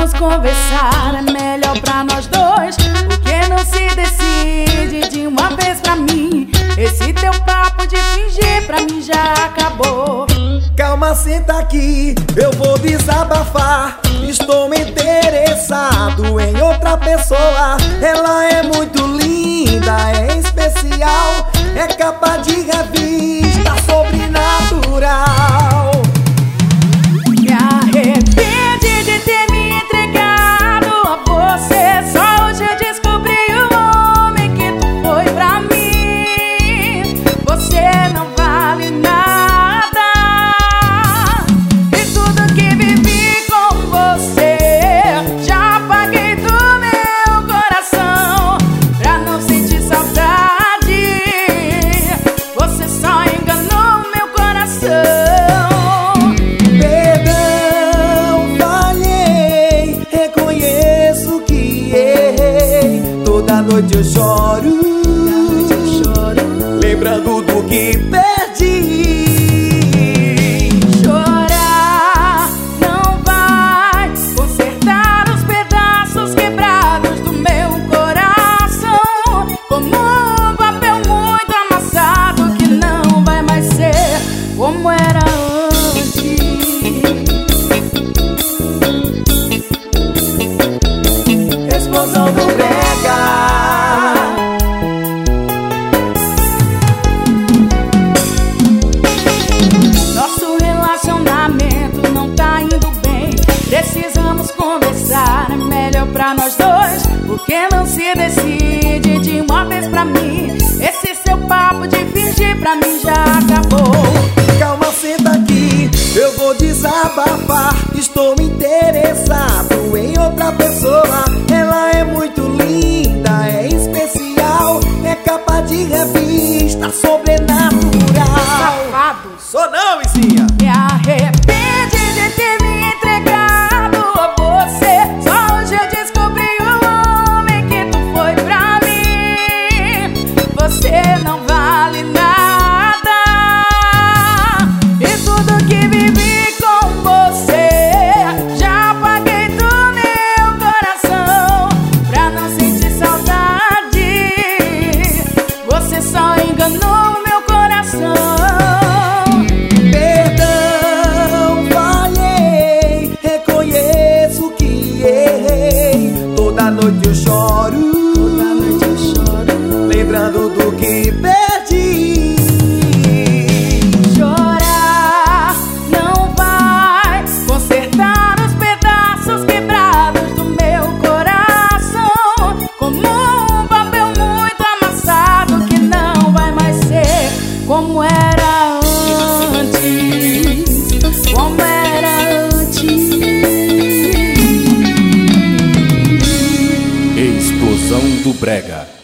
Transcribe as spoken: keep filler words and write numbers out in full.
Precisamos conversar, é melhor pra nós dois. Por que não se decide de uma vez pra mim? Esse teu papo de fingir pra mim já acabou. Calma, senta aqui, eu vou desabafar. Estou me interessado em outra pessoa. Ela é muito linda, é especial, é capa de revista sobrenatural. Me arrepende de ter me entregado a você. Só hoje eu descobri o homem que tu foi pra mim. Você não vale nada, e tudo que vivi com você já paguei do meu coração. Pra não sentir saudade, você só enganou meu coração. Toda noite eu choro, noite eu choro, lembrando do que perdi. Chorar não vai consertar os pedaços quebrados do meu coração, como um papel muito amassado que não vai mais ser como era antes. Explosão do Brega. Nosso relacionamento não tá indo bem. Precisamos conversar, é melhor pra nós dois. Por que não se decide de uma vez pra mim? Esse seu papo de fingir pra mim já acabou. Calma, senta aqui, eu vou desabafar. Estou interessado em outra pessoa. Ela é muito linda, é especial, é capa de revista sobrenatural. Safado, Sou não, Izinha. me arrepende de ter me entregado a você. Só hoje eu descobri o homem que tu foi pra mim. Você não vale nada, e tudo que vivi com você já paguei do meu coração. Pra não sentir saudade, você só enganou meu coração. Perdão, falhei, reconheço que errei. Toda noite eu choro, Toda noite eu choro, lembrando do que perdi. chorar não vai consertar os pedaços quebrados do meu coração, como um papel muito amassado que não vai mais ser como era antes, como era antes. Explosão do Brega.